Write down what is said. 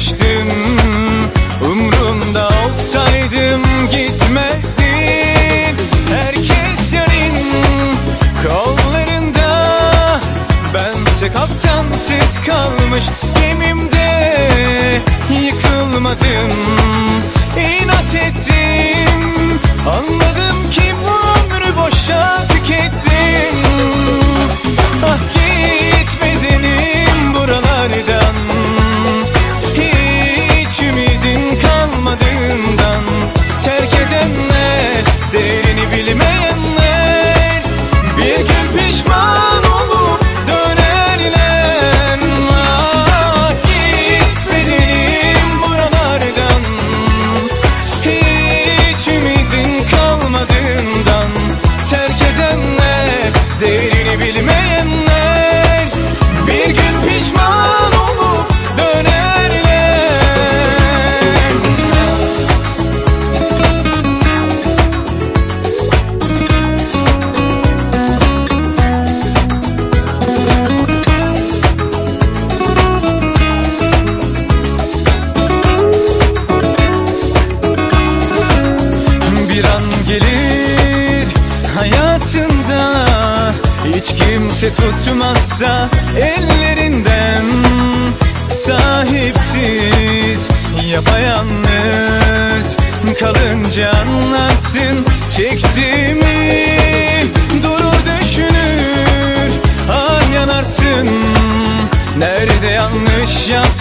düştüm. Umrumda olsaydım gitmezdin. Herkes senin kollarında, bense kaptansız kalmış gemimde. Yıkılmadım, inat ettim. Anladım ki bu ömrü boşa tükettim. Ah gitme dedim buralardan, hiç ümidin kalmadığından. Terk edenler, değerini bilmeyenler, bir gün pişman olup dönerler. Ah gitme dedim buralardan, hiç ümidin kalmadığından. Terk edenler, değerini bilmeyenler, bir gün pişman olup dönerler. Bir an gelir hayatında, hiç kimse tutmazsa ellerinden. Sahipsiz, yapayalnız kalınca anlarsın çektiğimi. Durur düşünür, ah yanarsın. Nerede yanlış yaptım